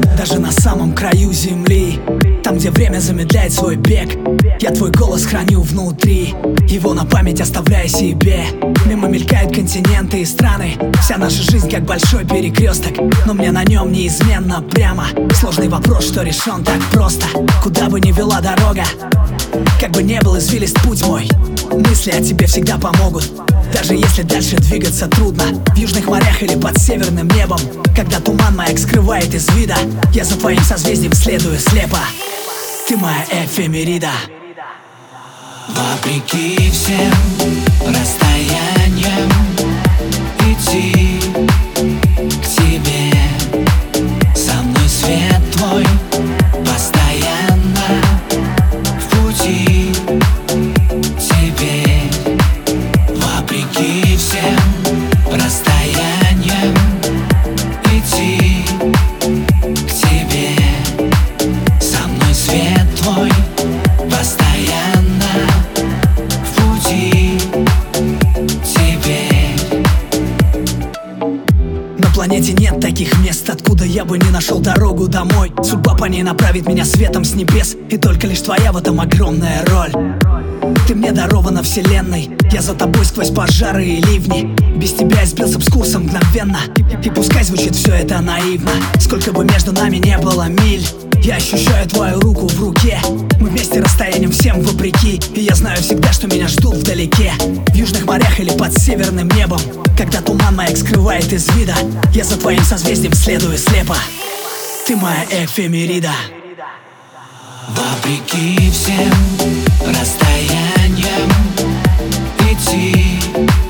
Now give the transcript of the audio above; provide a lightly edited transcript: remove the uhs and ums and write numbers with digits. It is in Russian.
даже на самом краю земли. Там, где время замедляет свой бег, я твой голос храню внутри, его на память оставляя себе. Мимо мелькают континенты и страны, вся наша жизнь как большой перекресток, но мне на нем неизменно прямо. Сложный вопрос, что решен так просто. Куда бы ни вела дорога, как бы не был извилист путь мой, мысли о тебе всегда помогут. Даже если дальше двигаться трудно, в южных морях или под северным небом, когда туман маяк скрывает из вида, я за твоим созвездием следую слепо. Ты моя эфемерида. Вопреки всем расстояниям идти к тебе. Со мной свет твой постоянно в пути. Теперь вопреки всем расстояниям идти к тебе. Со мной свет твой постоянно в пути. Теперь на планете нет таких мест, откуда я бы не нашел дорогу домой. Судьба по ней направит меня светом с небес, и только лишь твоя в этом огромная роль. Ты мне дарована вселенной, я за тобой сквозь пожары и ливни. Без тебя я сбился б с курсом мгновенно, и пускай звучит все это наивно, сколько бы между нами не было миль, я ощущаю твою руку в руке. Мы вместе расстоянием всем вопреки, и я знаю всегда, что меня ждут вдалеке, в южных морях или под северным небом, когда туман маяк скрывает из вида, я за твоим созвездием следую слепо. Ты моя эфемерида. вопреки всем расстояниям идти